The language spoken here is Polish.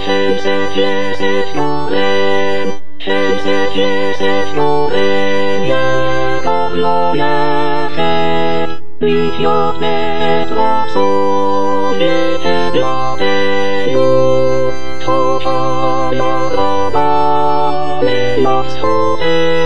700 norem, 700 norem, jako jechać, liczne pracowie dla tego, to twoja roba, jak schodzę.